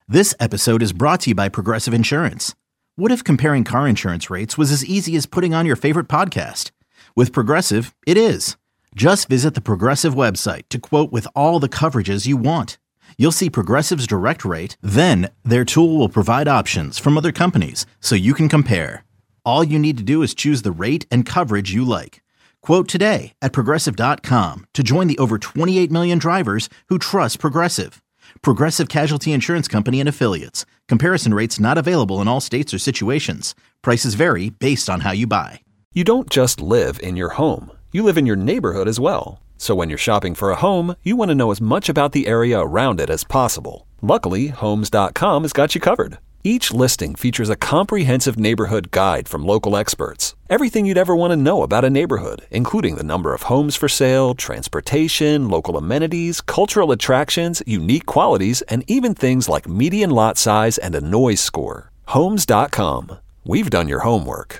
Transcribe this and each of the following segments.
This episode is brought to you by Progressive Insurance. What if comparing car insurance rates was as easy as putting on your favorite podcast? With Progressive, it is. Just visit the Progressive website to quote with all the coverages you want. You'll see Progressive's direct rate, then their tool will provide options from other companies so you can compare. All you need to do is choose the rate and coverage you like. Quote today at Progressive.com to join the over 28 million drivers who trust Progressive. Progressive Casualty Insurance Company and Affiliates. Comparison rates not available in all states or situations. Prices vary based on how you buy. You don't just live in your home. You live in your neighborhood as well. So when you're shopping for a home, you want to know as much about the area around it as possible. Luckily, Homes.com has got you covered. Each listing features a comprehensive neighborhood guide from local experts. Everything you'd ever want to know about a neighborhood, including the number of homes for sale, transportation, local amenities, cultural attractions, unique qualities, and even things like median lot size and a noise score. Homes.com. We've done your homework.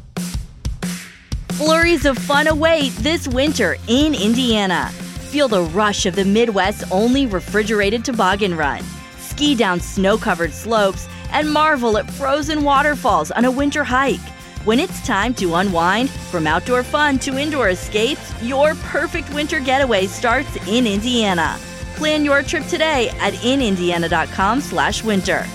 Flurries of fun await this winter in Indiana. Feel the rush of the Midwest's only refrigerated toboggan run. Ski down snow-covered slopes and marvel at frozen waterfalls on a winter hike. When it's time to unwind, from outdoor fun to indoor escapes, your perfect winter getaway starts in Indiana. Plan your trip today at inindiana.com/winter.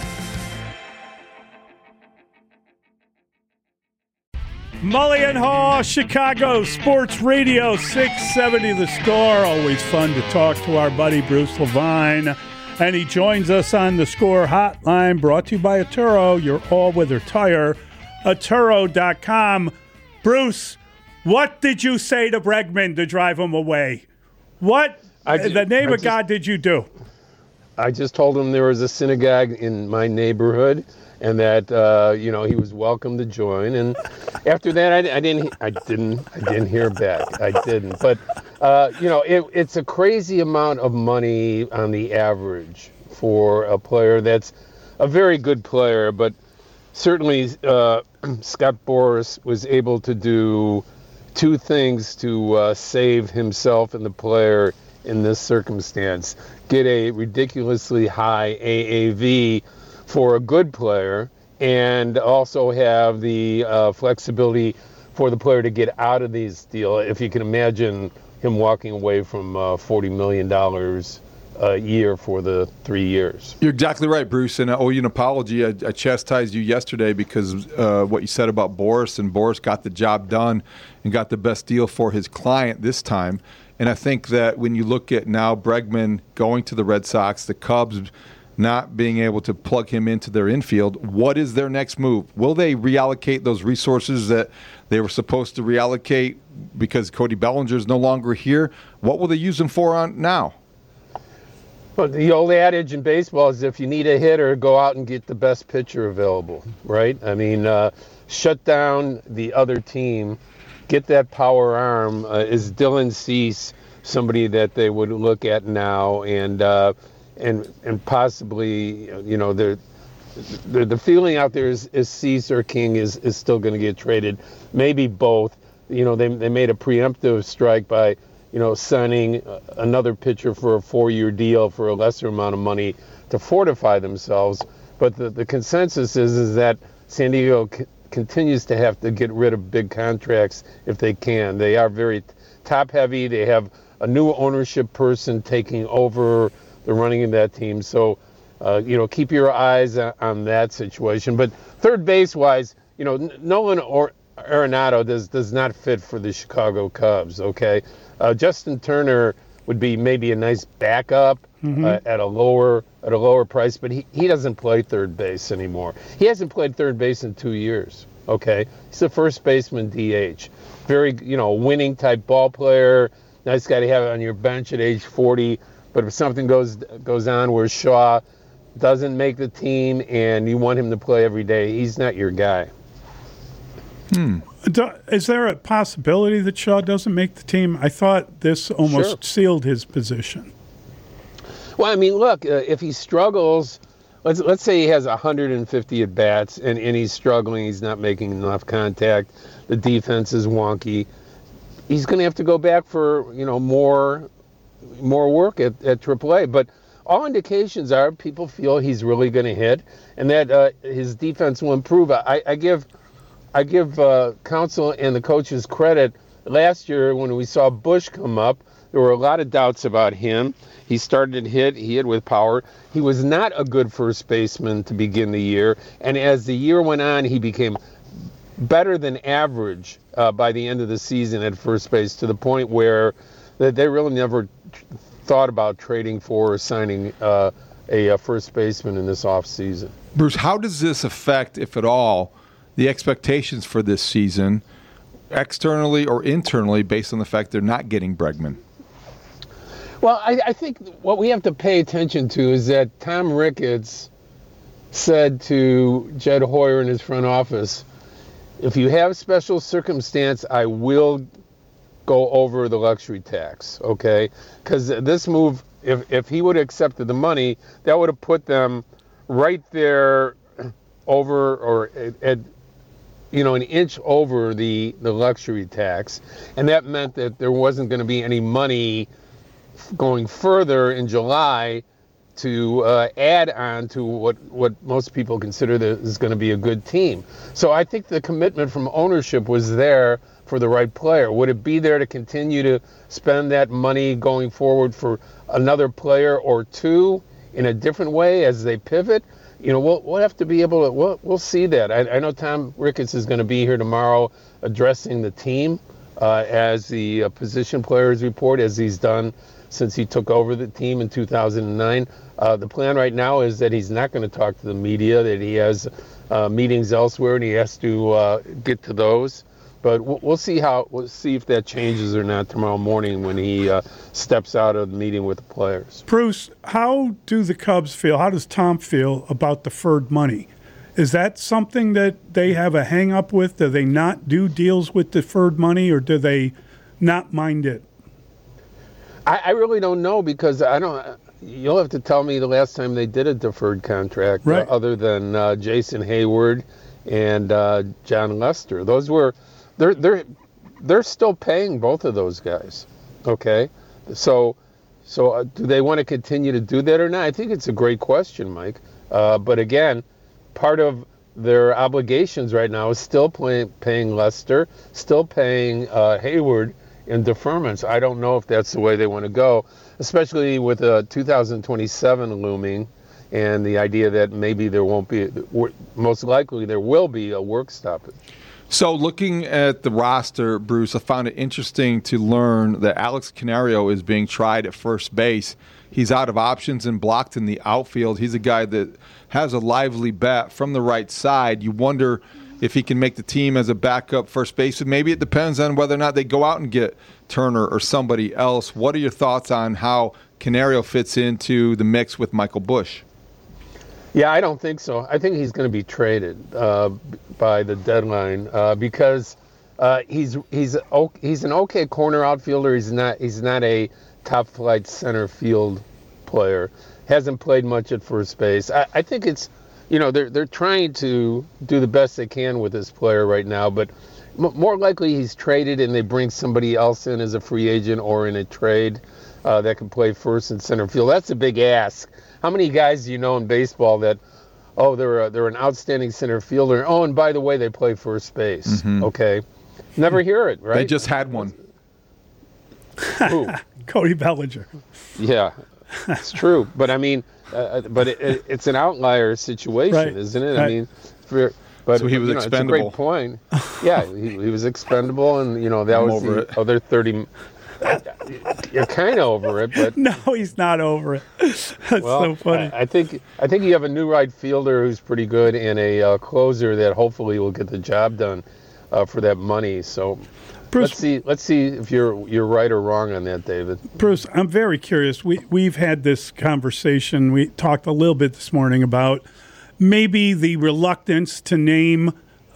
Mully and Haw, Chicago Sports Radio 670 The Score. Always fun to talk to our buddy Bruce Levine. And he joins us on the Score Hotline, brought to you by Atturo, your all-weather tire, Atturo.com. Bruce, what did you say to Bregman to drive him away? What the name of God did you do? I just told him there was a synagogue in my neighborhood and that he was welcome to join. And after that, I didn't hear back. I didn't. But it's a crazy amount of money on the average for a player that's a very good player. But certainly, Scott Boras was able to do two things to save himself and the player in this circumstance: get a ridiculously high AAV for a good player, and also have the flexibility for the player to get out of these deals. If you can imagine him walking away from $40 million a year for the 3 years. You're exactly right, Bruce, and I owe you an apology. I chastised you yesterday because what you said about Boras, and Boras got the job done and got the best deal for his client this time. And I think that when you look at now Bregman going to the Red Sox, the Cubs not being able to plug him into their infield, what is their next move? Will they reallocate those resources that they were supposed to reallocate because Cody Bellinger is no longer here? What will they use him for on now? Well, the old adage in baseball is if you need a hitter, go out and get the best pitcher available, right? I mean, shut down the other team, get that power arm. Is Dylan Cease somebody that they would look at now? And possibly, the feeling out there is Cease or King is still going to get traded. Maybe both. They made a preemptive strike by, signing another pitcher for a 4-year deal for a lesser amount of money to fortify themselves. But the consensus is that San Diego continues to have to get rid of big contracts if they can. They are very top heavy. They have a new ownership person taking over the running of that team. So, keep your eyes on that situation. But third base wise, Nolan Arenado does not fit for the Chicago Cubs. Okay. Justin Turner would be maybe a nice backup at a lower price, but he doesn't play third base anymore. He hasn't played third base in 2 years. Okay. He's a first baseman DH. Very, winning type ball player. Nice guy to have on your bench at age 40. But if something goes on where Shaw doesn't make the team and you want him to play every day, he's not your guy. Is there a possibility that Shaw doesn't make the team? I thought this almost sealed his position. Well, I mean, look, if he struggles, let's say he has 150 at bats and he's struggling, he's not making enough contact, the defense is wonky. He's going to have to go back for more work at AAA. But all indications are people feel he's really going to hit, and that his defense will improve. I give Counsell and the coaches credit. Last year, when we saw Bush come up, there were a lot of doubts about him. He started to hit. He hit with power. He was not a good first baseman to begin the year, and as the year went on, he became better than average by the end of the season at first base, to the point where they really never thought about trading for or signing a first baseman in this offseason. Bruce, how does this affect, if at all, the expectations for this season, externally or internally, based on the fact they're not getting Bregman? Well, I think what we have to pay attention to is that Tom Ricketts said to Jed Hoyer in his front office, if you have special circumstance, I will go over the luxury tax, okay? Because this move, if he would have accepted the money, that would have put them right there over, or at an inch over the luxury tax. And that meant that there wasn't going to be any money going further in July to add on to what most people consider that is going to be a good team. So I think the commitment from ownership was there for the right player. Would it be there to continue to spend that money going forward for another player or two in a different way as they pivot? We'll have to be able to, we'll see that. I know Tom Ricketts is going to be here tomorrow addressing the team as the position players report, as he's done since he took over the team in 2009. The plan right now is that he's not going to talk to the media, that he has meetings elsewhere and he has to get to those. But we'll see if that changes or not tomorrow morning when he steps out of the meeting with the players. Bruce, how do the Cubs feel? How does Tom feel about deferred money? Is that something that they have a hang-up with? Do they not do deals with deferred money, or do they not mind it? I really don't know, because you'll have to tell me the last time they did a deferred contract, right, other than Jason Hayward and John Lester. Those were, they're still paying both of those guys. Okay, so do they want to continue to do that or not? I think it's a great question, Mike. But again, part of their obligations right now is still paying Lester, still paying Hayward in deferments. I don't know if that's the way they want to go, especially with 2027 looming, and the idea that maybe there won't be, most likely there will be a work stoppage. So looking at the roster, Bruce, I found it interesting to learn that Alex Canario is being tried at first base. He's out of options and blocked in the outfield. He's a guy that has a lively bat from the right side. You wonder if he can make the team as a backup first baseman. Maybe it depends on whether or not they go out and get Turner or somebody else. What are your thoughts on how Canario fits into the mix with Michael Busch? Yeah, I don't think so. I think he's going to be traded by the deadline because he's an okay corner outfielder. He's not a top flight center field player. Hasn't played much at first base. I think it's, they're trying to do the best they can with this player right now, but more likely he's traded and they bring somebody else in as a free agent or in a trade that can play first and center field. That's a big ask. How many guys do you know in baseball that, they're an outstanding center fielder? Oh, and by the way, they play first base. Mm-hmm. Okay. Never hear it, right? They just had one. Who? Cody Bellinger. Yeah, it's true. But I mean, it's an outlier situation, right, isn't it? Right. I mean, so he was expendable. It's a great point. Yeah, he was expendable, and that was the other 30. You're kind of over it, but no, he's not over it. That's so funny. I think you have a new right fielder who's pretty good and a closer that hopefully will get the job done for that money. So Bruce, let's see if you're right or wrong on that, David. Bruce, I'm very curious. We've had this conversation. We talked a little bit this morning about maybe the reluctance to name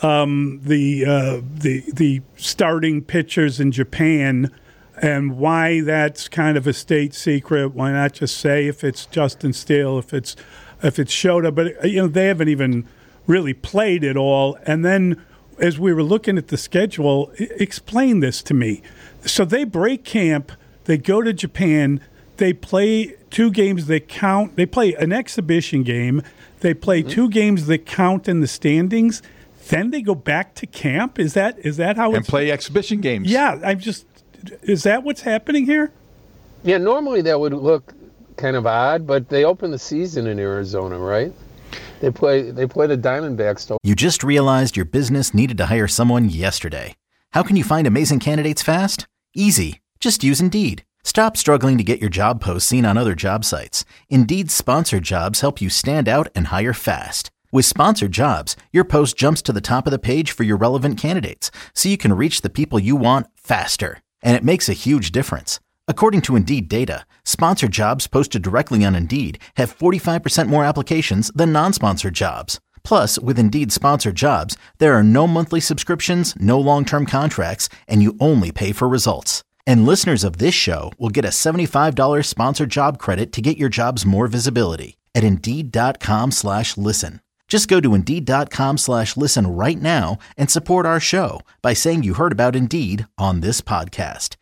the starting pitchers in Japan, and why that's kind of a state secret. Why not just say if it's Justin Steele, if it's Shota? But they haven't even really played at all. And then as we were looking at the schedule, explain this to me. So they break camp, they go to Japan, they play 2 games that count. They play an exhibition game. They play 2 games that count in the standings. Then they go back to camp. Is that how? And play exhibition games. Yeah, is that what's happening here? Yeah, normally that would look kind of odd, but they open the season in Arizona, right? They play the Diamondbacks. You just realized your business needed to hire someone yesterday. How can you find amazing candidates fast? Easy. Just use Indeed. Stop struggling to get your job posts seen on other job sites. Indeed's sponsored jobs help you stand out and hire fast. With sponsored jobs, your post jumps to the top of the page for your relevant candidates, so you can reach the people you want faster. And it makes a huge difference. According to Indeed data, sponsored jobs posted directly on Indeed have 45% more applications than non-sponsored jobs. Plus, with Indeed sponsored jobs, there are no monthly subscriptions, no long-term contracts, and you only pay for results. And listeners of this show will get a $75 sponsored job credit to get your jobs more visibility at Indeed.com/listen. Just go to Indeed.com/listen right now and support our show by saying you heard about Indeed on this podcast.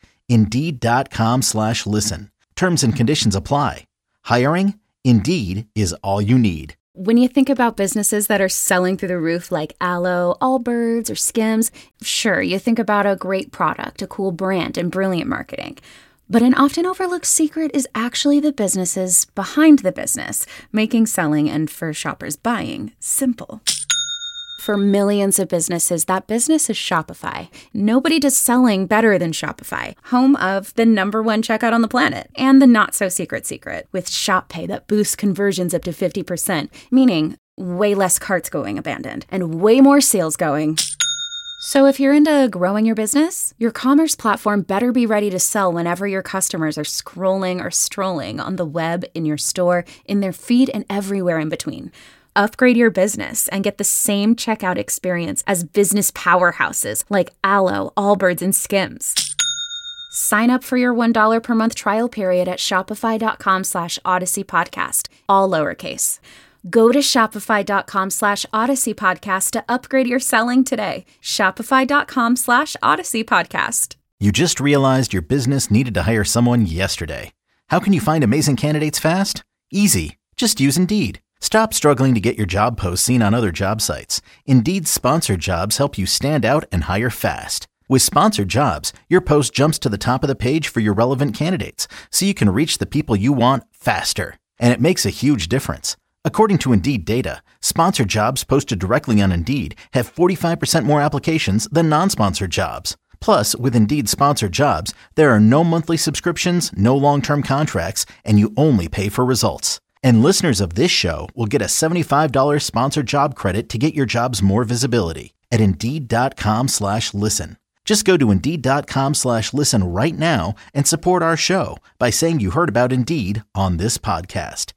Indeed.com/listen. Terms and conditions apply. Hiring? Indeed is all you need. When you think about businesses that are selling through the roof like Aloe, Allbirds, or Skims, sure, you think about a great product, a cool brand, and brilliant marketing. But an often overlooked secret is actually the businesses behind the business, making selling and for shoppers buying simple. For millions of businesses, that business is Shopify. Nobody does selling better than Shopify, home of the #1 checkout on the planet, and the not-so-secret secret, with Shop Pay that boosts conversions up to 50%, meaning way less carts going abandoned, and way more sales going. So if you're into growing your business, your commerce platform better be ready to sell whenever your customers are scrolling or strolling on the web, in your store, in their feed, and everywhere in between. Upgrade your business and get the same checkout experience as business powerhouses like Aloe, Allbirds, and Skims. Sign up for your $1 per month trial period at shopify.com/Odyssey Podcast, all lowercase. Go to shopify.com/Odyssey Podcast to upgrade your selling today. Shopify.com/Odyssey Podcast. You just realized your business needed to hire someone yesterday. How can you find amazing candidates fast? Easy. Just use Indeed. Stop struggling to get your job posts seen on other job sites. Indeed's sponsored jobs help you stand out and hire fast. With sponsored jobs, your post jumps to the top of the page for your relevant candidates, so you can reach the people you want faster. And it makes a huge difference. According to Indeed data, sponsored jobs posted directly on Indeed have 45% more applications than non-sponsored jobs. Plus, with Indeed sponsored jobs, there are no monthly subscriptions, no long-term contracts, and you only pay for results. And listeners of this show will get a $75 sponsored job credit to get your jobs more visibility at Indeed.com/listen. Just go to Indeed.com/listen right now and support our show by saying you heard about Indeed on this podcast.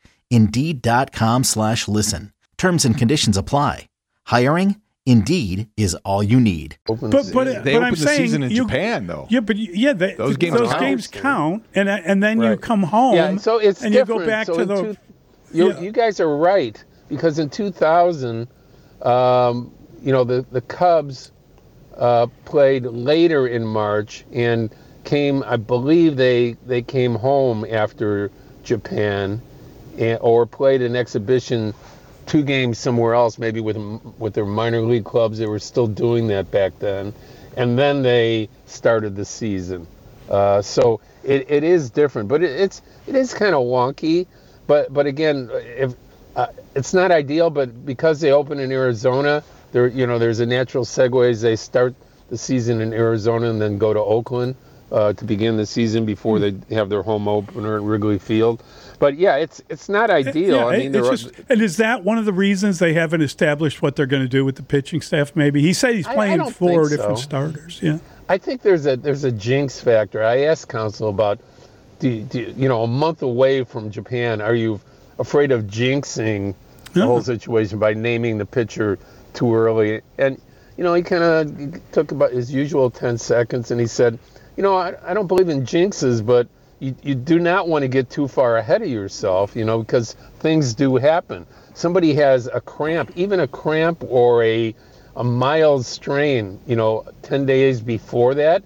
Indeed.com/listen. Terms and conditions apply. Hiring? Indeed is all you need. They opened the season in Japan, though. Yeah, but those games count, and then you come home. Yeah, so it's and different. You go back so to the. You guys are right, because in 2000, the Cubs played later in March and I believe they came home after Japan, or played an exhibition 2 games somewhere else, maybe with their minor league clubs. They were still doing that back then, and then they started the season. So it is different, but it is kind of wonky. But again, if it's not ideal, but because they open in Arizona, there's a natural segue as they start the season in Arizona and then go to Oakland to begin the season before they have their home opener at Wrigley Field. But yeah, it's not ideal. And is that one of the reasons they haven't established what they're going to do with the pitching staff? Maybe he said he's playing 4 different starters. Yeah, I think there's a jinx factor. I asked Counsell about, a month away from Japan, are you afraid of jinxing the whole situation by naming the pitcher too early? And he kind of took about his usual 10 seconds, and he said, I don't believe in jinxes, but you do not want to get too far ahead of yourself, because things do happen. Somebody has a cramp, even a cramp or a mild strain, 10 days before that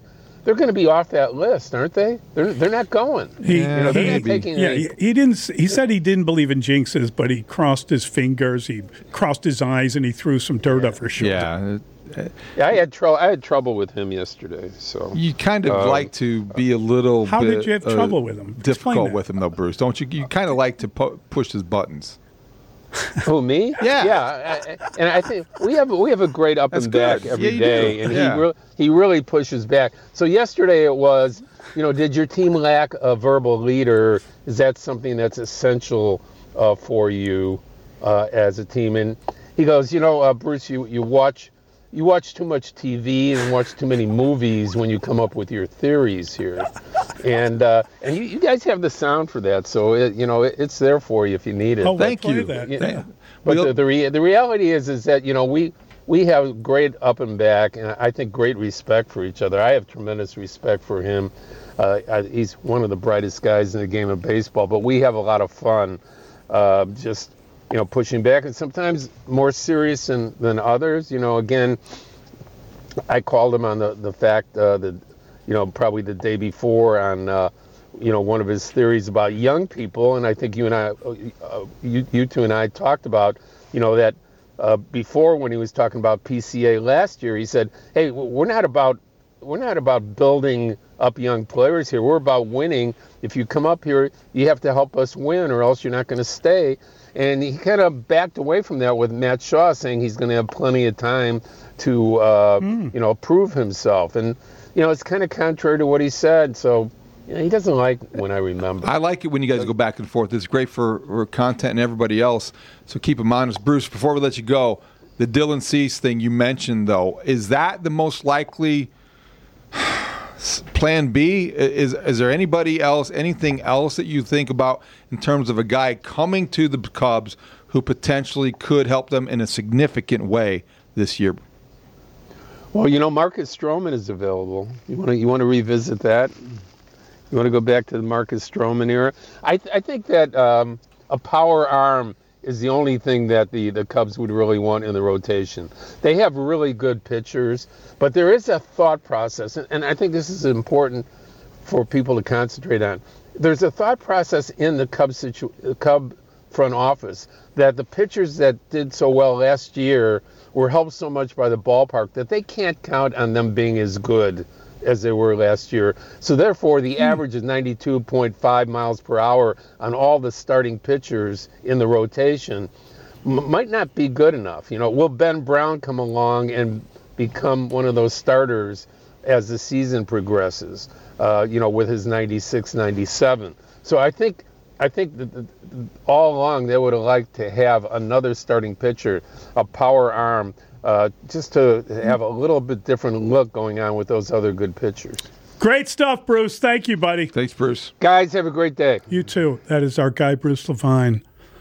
they're going to be off that list, aren't they? They're not going. They're not taking. He didn't. He said he didn't believe in jinxes, but he crossed his fingers, he crossed his eyes, and he threw some dirt off his shoulder. I had trouble with him yesterday. So you kind of like to be a little. How bit, did you have trouble with him? Difficult with him though, Bruce. Don't you? You kind of like to push his buttons. Who, me? Yeah. And I think we have a great up and back every day, and he really pushes back. So yesterday it was, did your team lack a verbal leader? Is that something that's essential for you as a team? And he goes, Bruce, you watch too much TV and watch too many movies when you come up with your theories here, and you guys have the sound for that, so it's there for you if you need it. Oh, thank you. But the reality is that we have great up and back, and I think great respect for each other. I have tremendous respect for him. He's one of the brightest guys in the game of baseball, but we have a lot of fun, just pushing back, and sometimes more serious than others. Again, I called him on the fact that, probably the day before on, one of his theories about young people, and I think you two and I talked about, that before when he was talking about PCA last year, he said, hey, we're not about building up young players here. We're about winning. If you come up here, you have to help us win, or else you're not going to stay. And he kind of backed away from that with Matt Shaw saying he's going to have plenty of time to, prove himself. And, it's kind of contrary to what he said. So he doesn't like when I remember. I like it when you guys go back and forth. It's great for content and everybody else. So keep him honest. Bruce, before we let you go, the Dylan Cease thing you mentioned, though, is that the most likely plan B? Is there anybody else, anything else that you think about in terms of a guy coming to the Cubs who potentially could help them in a significant way this year? Well, Marcus Stroman is available. You want to revisit that? You want to go back to the Marcus Stroman era? I think that a power arm is the only thing that the Cubs would really want in the rotation. They have really good pitchers, but there is a thought process, and I think this is important for people to concentrate on. There's a thought process in the Cub front office that the pitchers that did so well last year were helped so much by the ballpark that they can't count on them being as good as they were last year. So therefore, the average is 92.5 miles per hour on all the starting pitchers in the rotation might not be good enough. Will Ben Brown come along and become one of those starters as the season progresses, with his 96, 97. So I think that all along they would have liked to have another starting pitcher, a power arm, just to have a little bit different look going on with those other good pitchers. Great stuff, Bruce. Thank you, buddy. Thanks, Bruce. Guys, have a great day. You too. That is our guy, Bruce Levine.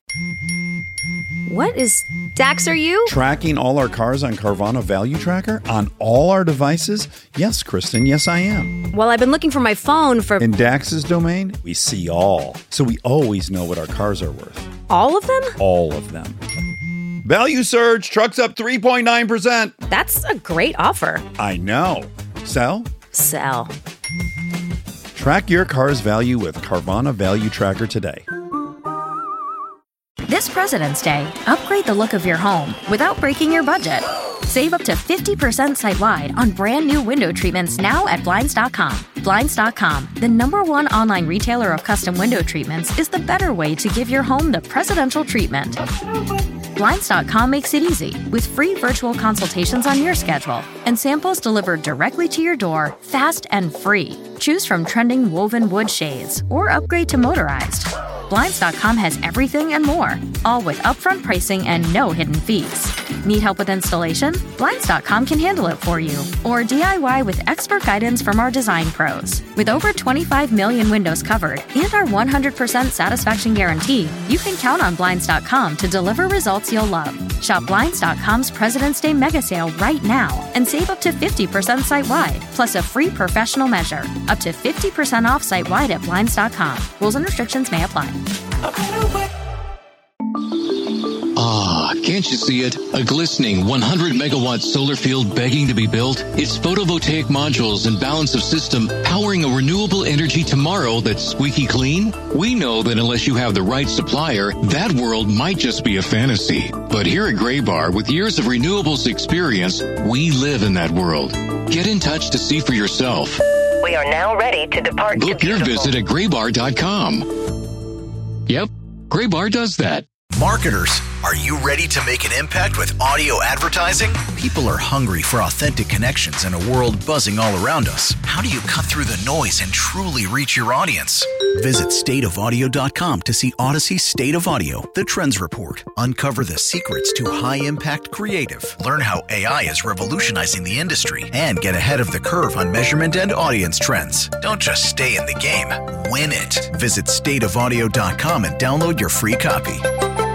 What is Dax, are you? Tracking all our cars on Carvana Value Tracker on all our devices? Yes, Kristen, yes, I am. Well, I've been looking for my phone for... In Dax's domain, we see all. So we always know what our cars are worth. All of them? All of them. Value surge, trucks up 3.9%. That's a great offer. I know. Sell? Sell. Track your car's value with Carvana Value Tracker today. This President's Day, upgrade the look of your home without breaking your budget. Save up to 50% site-wide on brand new window treatments now at Blinds.com. Blinds.com, the #1 online retailer of custom window treatments, is the better way to give your home the presidential treatment. Blinds.com makes it easy with free virtual consultations on your schedule and samples delivered directly to your door, fast and free. Choose from trending woven wood shades or upgrade to motorized. Blinds.com has everything and more, all with upfront pricing and no hidden fees. Need help with installation? Blinds.com can handle it for you. Or DIY with expert guidance from our design pros. With over 25 million windows covered and our 100% satisfaction guarantee, you can count on Blinds.com to deliver results you'll love. Shop Blinds.com's President's Day mega sale right now and save up to 50% site-wide, plus a free professional measure. Up to 50% off site-wide at Blinds.com. Rules and restrictions may apply. Ah, Can't you see it? A glistening 100-megawatt solar field begging to be built? It's photovoltaic modules and balance of system powering a renewable energy tomorrow that's squeaky clean? We know that unless you have the right supplier, that world might just be a fantasy. But here at Graybar, with years of renewables experience, we live in that world. Get in touch to see for yourself. We are now ready to depart. Book your visit at graybar.com. Yep, Graybar does that. Marketers, are you ready to make an impact with audio advertising? People are hungry for authentic connections in a world buzzing all around us. How do you cut through the noise and truly reach your audience? Visit stateofaudio.com to see Odyssey's State of Audio, the Trends Report. Uncover the secrets to high-impact creative. Learn how AI is revolutionizing the industry and get ahead of the curve on measurement and audience trends. Don't just stay in the game, win it. Visit stateofaudio.com and download your free copy.